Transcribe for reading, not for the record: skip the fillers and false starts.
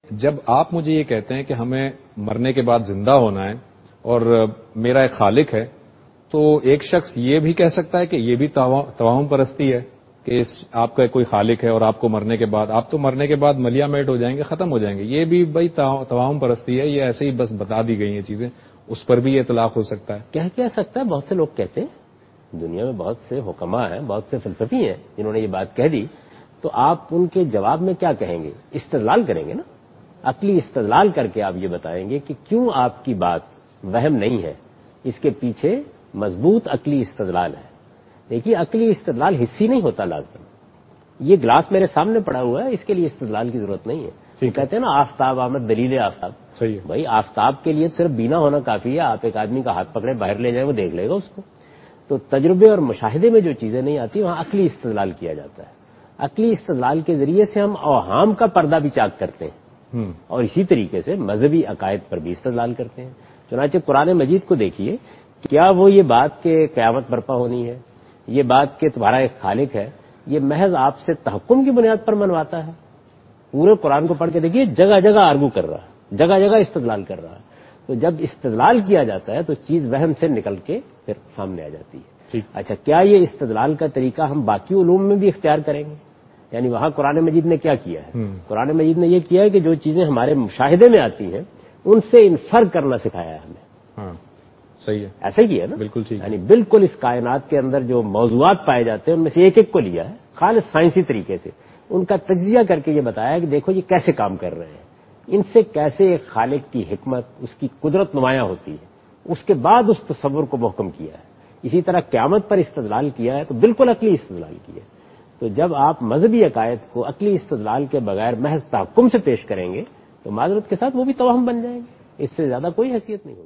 جب آپ مجھے یہ کہتے ہیں کہ ہمیں مرنے کے بعد زندہ ہونا ہے اور میرا ایک خالق ہے، تو ایک شخص یہ بھی کہہ سکتا ہے کہ یہ بھی توہم پرستی ہے کہ آپ کا کوئی خالق ہے اور آپ کو مرنے کے بعد، آپ تو مرنے کے بعد ملیا میٹ ہو جائیں گے، ختم ہو جائیں گے، یہ بھی بھائی توہم پرستی ہے، یہ ایسے ہی بس بتا دی گئی ہیں چیزیں، اس پر بھی یہ اطلاق ہو سکتا ہے؟ کہہ سکتا ہے، بہت سے لوگ کہتے ہیں، دنیا میں بہت سے حکماء ہیں، بہت سے فلسفی ہیں جنہوں نے یہ بات کہہ دی، تو آپ ان کے جواب میں کیا کہیں گے؟ استدلال کریں گے نا، عقلی استدلال کر کے آپ یہ بتائیں گے کہ کیوں آپ کی بات وہم نہیں ہے، اس کے پیچھے مضبوط عقلی استدلال ہے۔ دیکھیے، عقلی استدلال حسی نہیں ہوتا لازماً، یہ گلاس میرے سامنے پڑا ہوا ہے، اس کے لیے استدلال کی ضرورت نہیں ہے۔ وہ کہتے ہیں نا، آفتاب آمد دلیل آفتاب، صحیح ہے بھائی آفتاب کے لیے صرف بینا ہونا کافی ہے، آپ ایک آدمی کا ہاتھ پکڑے باہر لے جائیں، وہ دیکھ لے گا اس کو۔ تو تجربے اور مشاہدے میں جو چیزیں نہیں آتی، وہاں عقلی استدلال کیا جاتا ہے۔ عقلی استدلال کے ذریعے سے ہم اوہام کا پردہ بھی چاک کرتے ہیں، اور اسی طریقے سے مذہبی عقائد پر بھی استدلال کرتے ہیں۔ چنانچہ قرآن مجید کو دیکھیے، کیا وہ یہ بات کہ قیامت برپا ہونی ہے، یہ بات کہ تمہارا ایک خالق ہے، یہ محض آپ سے تحکم کی بنیاد پر منواتا ہے؟ پورے قرآن کو پڑھ کے دیکھیے، جگہ جگہ آرگو کر رہا ہے، جگہ جگہ استدلال کر رہا ہے۔ تو جب استدلال کیا جاتا ہے تو چیز وہم سے نکل کے پھر سامنے آ جاتی ہے۔ اچھا، کیا یہ استدلال کا طریقہ ہم باقی علوم میں بھی اختیار کریں گے؟ یعنی وہاں قرآن مجید نے کیا کیا ہے؟ قرآن مجید نے یہ کیا ہے کہ جو چیزیں ہمارے مشاہدے میں آتی ہیں ان سے انفر کرنا سکھایا ہے ہمیں۔ ہاں، صحیح ہے، ایسا ہی ہے نا، بالکل ٹھیک، یعنی بالکل اس کائنات کے اندر جو موضوعات پائے جاتے ہیں ان میں سے ایک ایک کو لیا ہے، خالص سائنسی طریقے سے ان کا تجزیہ کر کے یہ بتایا کہ دیکھو یہ کیسے کام کر رہے ہیں، ان سے کیسے ایک خالق کی حکمت، اس کی قدرت نمایاں ہوتی ہے، اس کے بعد اس تصور کو محکم کیا ہے۔ اسی طرح قیامت پر استدلال کیا ہے تو بالکل عقلی استدلال کیا ہے۔ تو جب آپ مذہبی عقائد کو عقلی استدلال کے بغیر محض تحکم سے پیش کریں گے تو معذرت کے ساتھ وہ بھی توہم بن جائیں گے، اس سے زیادہ کوئی حیثیت نہیں ہوگی۔